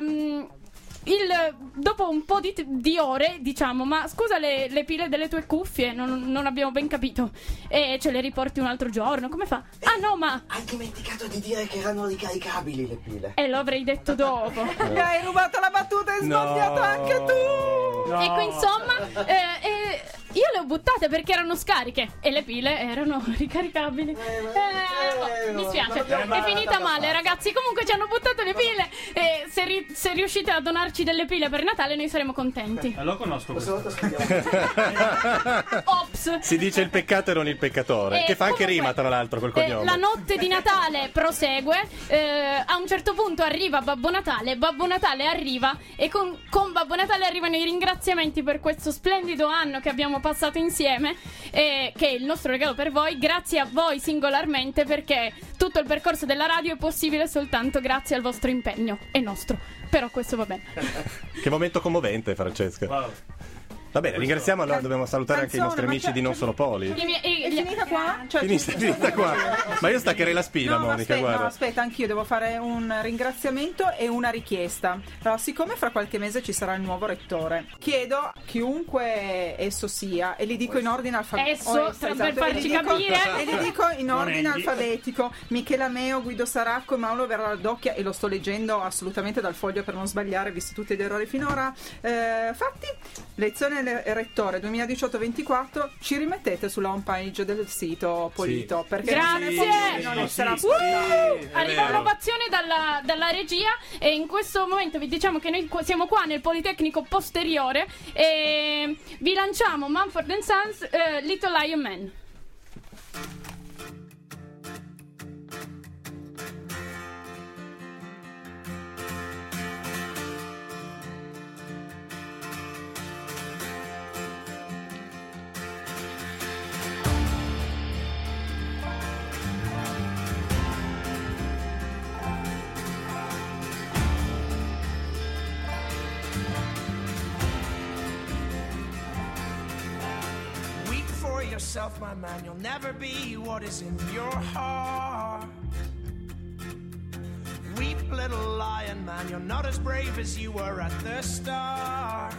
Dopo un po' di ore diciamo: ma scusa, le pile delle tue cuffie non abbiamo ben capito, e ce le riporti un altro giorno, come fa? Ah no, ma hai dimenticato di dire che erano ricaricabili le pile. Lo avrei detto dopo. Mi hai rubato la battuta e sbagliato anche tu. No. Ecco, insomma, io le ho buttate perché erano scariche e le pile erano ricaricabili. Mi spiace, è finita male, ragazzi. Comunque ci hanno buttato le pile, e se riuscite a donarci delle pile per Natale noi saremo contenti. Lo conosco questo. Ops. Si dice il peccato e non il peccatore, che fa anche rima tra l'altro col cognome. La notte di Natale prosegue, a un certo punto arriva Babbo Natale arriva, e con Babbo Natale arrivano i ringraziamenti per questo splendido anno che abbiamo passato insieme, che è il nostro regalo per voi, grazie a voi singolarmente, perché tutto il percorso della radio è possibile soltanto grazie al vostro impegno, e nostro, però questo va bene. Che momento commovente, Francesca. Wow. Va bene, ringraziamo, allora dobbiamo salutare anche i nostri amici di Non Solo Poli. È finita qua? Cioè, Finita qua. Ma io staccherei la spina, Monica, guarda. No, aspetta, anch'io devo fare un ringraziamento e una richiesta. Allora, siccome fra qualche mese ci sarà il nuovo rettore, chiedo a chiunque esso sia, e li dico in ordine alfabetico. Per farci capire. E li dico in ordine alfabetico: Michele Ameo, Guido Saracco e Mauro Veraldocchia, e lo sto leggendo assolutamente dal foglio per non sbagliare, visto tutti gli errori finora fatti. Lezione rettore 2018-24, ci rimettete sulla home page del sito Polito, perché grazie. non sarà arriva un'ovazione dalla regia, e in questo momento vi diciamo che noi siamo qua nel Politecnico posteriore e vi lanciamo Mumford & Sons, Little Lion Man. Yourself, my man, you'll never be what is in your heart. Weep, little lion man, you're not as brave as you were at the start.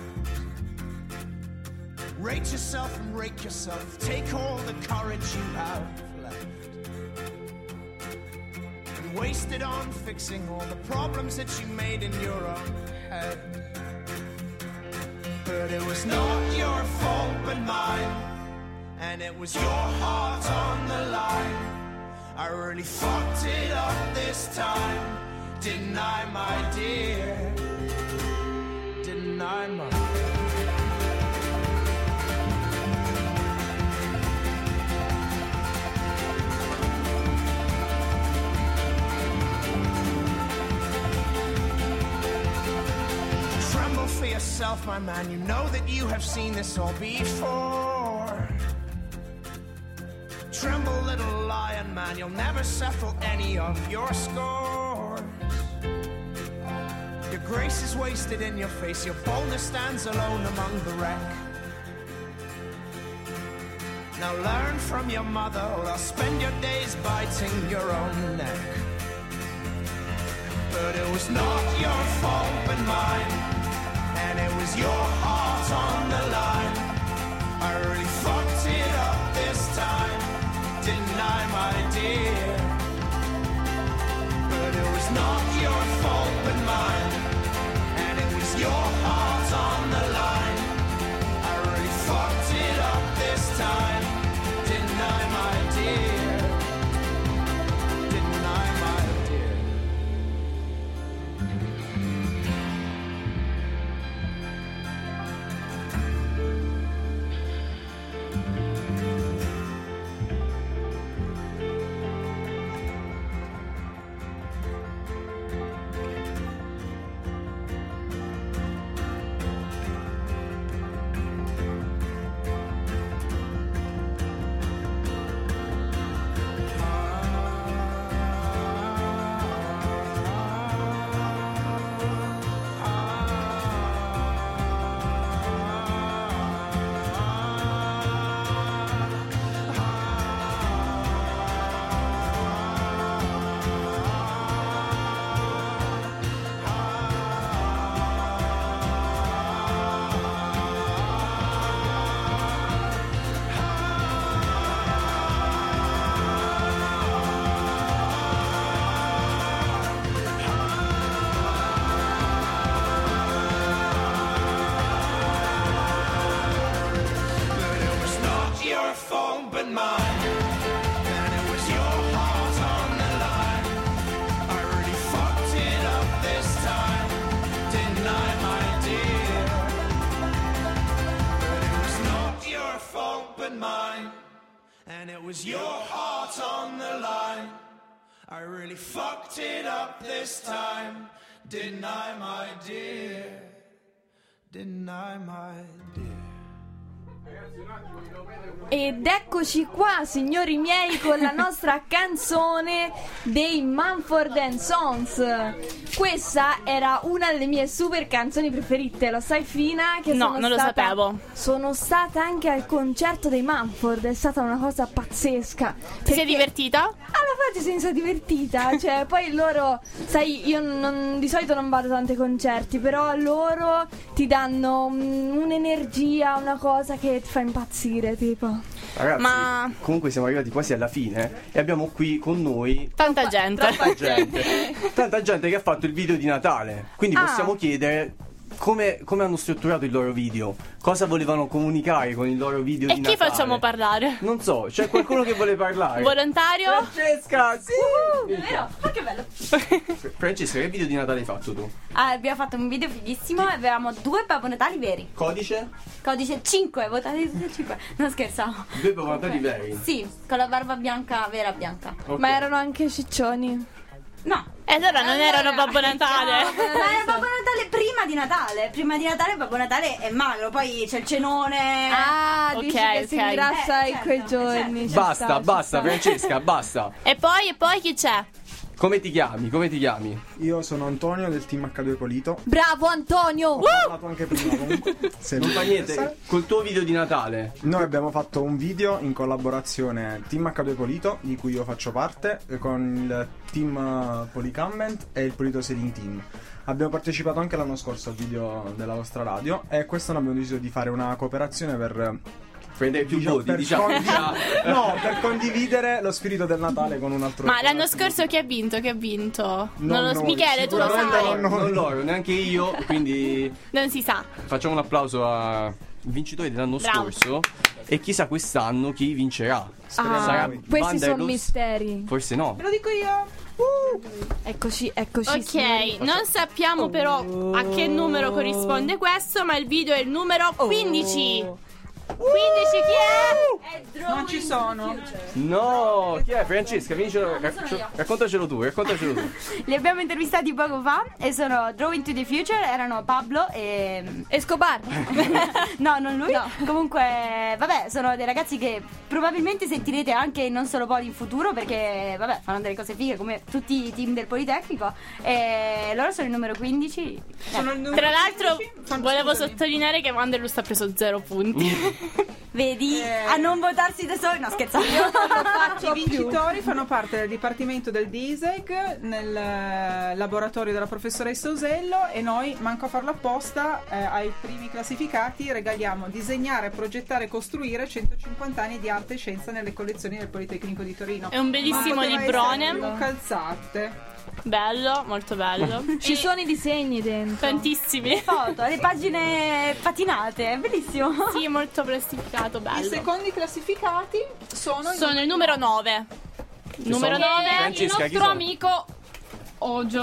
Rate yourself and rake yourself, take all the courage you have left and waste it on fixing all the problems that you made in your own head. But it was not your fault but mine, and it was your heart on the line. I really fucked it up this time, didn't I, my dear? Didn't I, my dear? Tremble for yourself, my man, you know that you have seen this all before. Tremble, little lion man, you'll never settle any of your scores. Your grace is wasted in your face, your boldness stands alone among the wreck. Now learn from your mother, or I'll spend your days biting your own neck. But it was not your fault but mine, and it was your heart on the line. I really fucked it up this time, didn't I, my dear? But it was not your fault but mine, and it was your heart on the line. I really fucked it up this time, didn't I, my dear? Didn't I, my dear? And it was your heart on the line. I really fucked it up this time, didn't I, my dear? Didn't I, my dear? Ed eccoci qua, signori miei, con la nostra canzone dei Mumford & Sons. Questa era una delle mie super canzoni preferite, lo sai Fina? Che No, non lo sapevo. Sono stata anche al concerto dei Mumford, è stata una cosa pazzesca. Ti sei divertita? Alla fine mi sono divertita, cioè poi loro, sai, io di solito non vado a tanti concerti, però loro ti danno un'energia, una cosa che ti fa impazzire, tipo. Ragazzi, comunque siamo arrivati quasi alla fine e abbiamo qui con noi tanta gente che ha fatto il video di Natale. Quindi possiamo chiedere come hanno strutturato il loro video, cosa volevano comunicare con il loro video di Natale. E chi facciamo parlare? Non so, c'è qualcuno che vuole parlare? Volontario? Francesca, sì! Vero? Ma che bello! Francesca, che video di Natale hai fatto tu? Abbiamo fatto un video fighissimo e avevamo 2 Babbo Natali veri. Codice? Codice 5, votate tutti 5. Non scherzavo. 2 Babbo Natali veri? Sì, con la barba bianca, vera bianca. Ok. Ma erano anche ciccioni. No. E allora non erano Babbo Natale. Ma era Babbo Natale prima di Natale. Prima di Natale Babbo Natale è magro, poi c'è il cenone. Ah, Ok, dici che si ok. ingrassa in quei giorni. Basta, Francesca, basta. E poi chi c'è? Come ti chiami? Io sono Antonio del team H2 Polito. Bravo Antonio! Ho parlato anche prima comunque. Se Non fa niente, col tuo video di Natale. Noi abbiamo fatto un video in collaborazione Team H2 Polito, di cui io faccio parte, con il team Polycamment e il Polito Selling Team. Abbiamo partecipato anche l'anno scorso al video della vostra radio e quest'anno abbiamo deciso di fare una cooperazione per prendere più voti, diciamo. No, per condividere lo spirito del Natale con un altro. Ma l'anno scorso chi ha vinto? Non lo noi, Michele, tu lo sai. Non loro, neanche io, quindi Non si sa. facciamo un applauso ai vincitori dell'anno Bravo. scorso e chissà quest'anno chi vincerà. Sarà Questi sono Vanderlust? misteri. Forse no. Ve lo dico io. Eccoci, Ok, signori. non sappiamo però a che numero corrisponde questo, ma il video è il numero 15. 15 chi è? Non ci sono. No, chi è? Francesca, raccontacelo tu. Li abbiamo intervistati poco fa e sono Drawing to the Future, erano Pablo e Escobar. No, non lui. No. Comunque, vabbè, sono dei ragazzi che probabilmente sentirete anche in Non Solo Poli in futuro perché, vabbè, fanno delle cose fighe come tutti i team del Politecnico e loro sono il numero 15. Tra l'altro, volevo sottolineare che Wanderlust ha preso 0 punti. Vedi? A non votarsi da soli. No, scherzate. I vincitori fanno parte del dipartimento del DISEG nel laboratorio della professoressa Usello e noi, manco a farlo apposta, ai primi classificati regaliamo disegnare, progettare e costruire 150 anni di arte e scienza nelle collezioni del Politecnico di Torino. È un bellissimo Non poteva librone. essere più calzate. Bello, molto bello. Ci sono i disegni dentro. Tantissimi. Le foto, le pagine patinate, è bellissimo. Sì, molto plastificato, bello. I secondi classificati sono il numero 9. Numero 9 il nostro amico Oggio.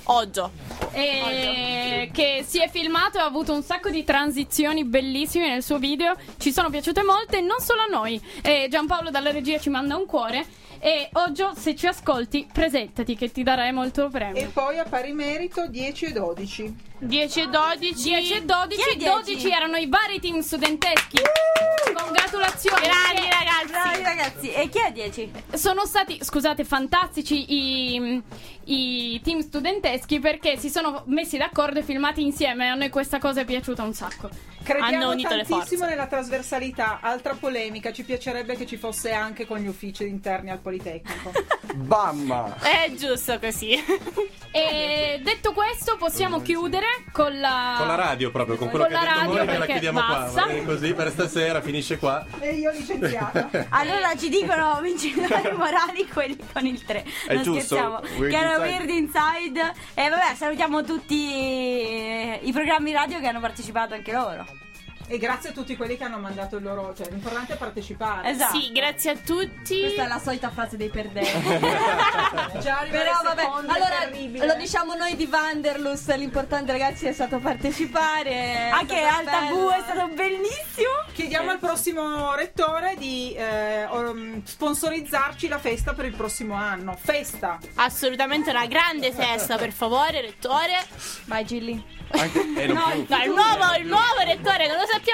Che si è filmato e ha avuto un sacco di transizioni bellissime nel suo video. Ci sono piaciute molte, non solo a noi. E Giampaolo dalla regia ci manda un cuore. E Oggio, se ci ascolti, presentati che ti daremo il tuo premio. e poi a pari merito 10 e 12. 10 e 12. 10 e 12. Chi è 12 erano i vari team studenteschi. Congratulazioni. Bravi ragazzi. E chi è 10? Sono stati, scusate, fantastici i team studenteschi perché si sono messi d'accordo e filmati insieme. A noi questa cosa è piaciuta un sacco. Hanno Crediamo unito le tantissimo forze. nella trasversalità. Altra polemica, ci piacerebbe che ci fosse anche con gli uffici interni al Politecnico. Bamma! È giusto così. E detto questo possiamo chiudere con la radio proprio, con quello con che ha la detto radio, voi, che la perché chiudiamo qua. basta. Va bene così, per stasera finisce qua. E io licenziata. Allora ci dicono vincitori morali quelli con il 3. È Non giusto, scherziamo. Weird Che erano Inside. Weird Inside. E vabbè, salutiamo tutti i programmi radio che hanno partecipato anche loro. E grazie a tutti quelli che hanno mandato il loro. Cioè, l'importante è partecipare. Esatto. Sì, grazie a tutti. Questa è la solita frase dei perdenti. Già arrivare Però vabbè, secondo è allora terribile. lo diciamo noi di Vanderlust. L'importante, ragazzi, è stato partecipare. Anche stato Alta bello. Bu è stato bellissimo. Chiediamo al prossimo rettore di sponsorizzarci la festa per il prossimo anno. Festa! Assolutamente una grande festa, per favore, rettore. Vai Gilli. Non più. No, il nuovo rettore, non lo sappiamo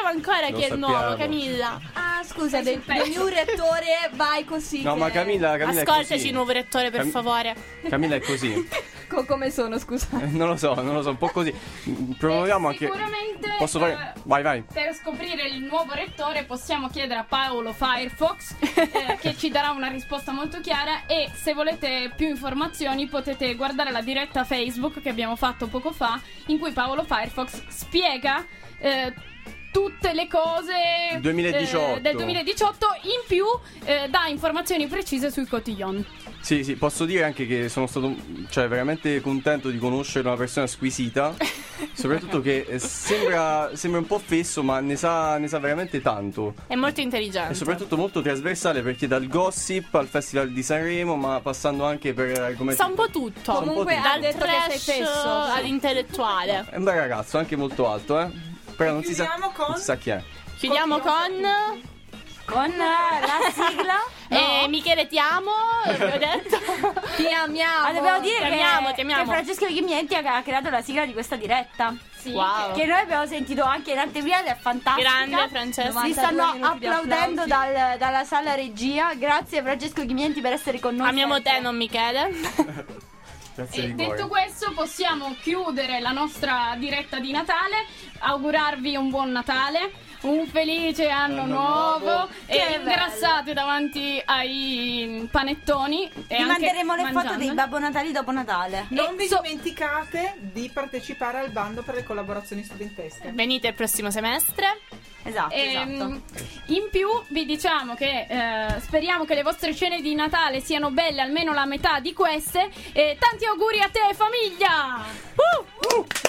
sappiamo ancora chi è il nuovo, Camilla. Ah, scusa, del mio rettore vai così. No, ma Camilla ascoltaci, nuovo rettore, per favore. Camilla è così. Come sono, scusa? Non lo so, un po' così. Proviamo anche. Sicuramente. Posso fare? Vai. Per scoprire il nuovo rettore possiamo chiedere a Paolo Firefox che ci darà una risposta molto chiara, e se volete più informazioni potete guardare la diretta Facebook che abbiamo fatto poco fa, in cui Paolo Firefox spiega tutte le cose 2018. Del 2018, in più dà informazioni precise sui cotillon. Sì, posso dire anche che sono stato veramente contento di conoscere una persona squisita, soprattutto che sembra un po' fesso, ma ne sa veramente tanto. È molto intelligente. E soprattutto molto trasversale, perché dal gossip al Festival di Sanremo, ma passando anche per argomenti... Sa un po' tutto. Comunque ha detto che sei fesso all'intellettuale. È un bel ragazzo, anche molto alto, Però non si sa chi è. Chiudiamo con la sigla. Michele, ti amo. Ho detto. Ti amiamo. Dobbiamo dire ti amiamo. che Francesco Ghimienti ha creato la sigla di questa diretta. Sì. Wow. Che noi abbiamo sentito anche in anteprima ed è fantastica. Grande Francesco. Si stanno applaudendo dalla sala regia. Grazie Francesco Ghimienti per essere con noi. Amiamo te, non Michele. E detto questo, possiamo chiudere la nostra diretta di Natale, augurarvi un buon Natale, un felice anno nuovo e ingrassate davanti ai panettoni. Vi manderemo le foto dei Babbo Natali dopo Natale. Non vi dimenticate di partecipare al bando per le collaborazioni studentesche. Venite il prossimo semestre. Esatto. In più vi diciamo che speriamo che le vostre cene di Natale siano belle almeno la metà di queste, e tanti auguri a te, famiglia!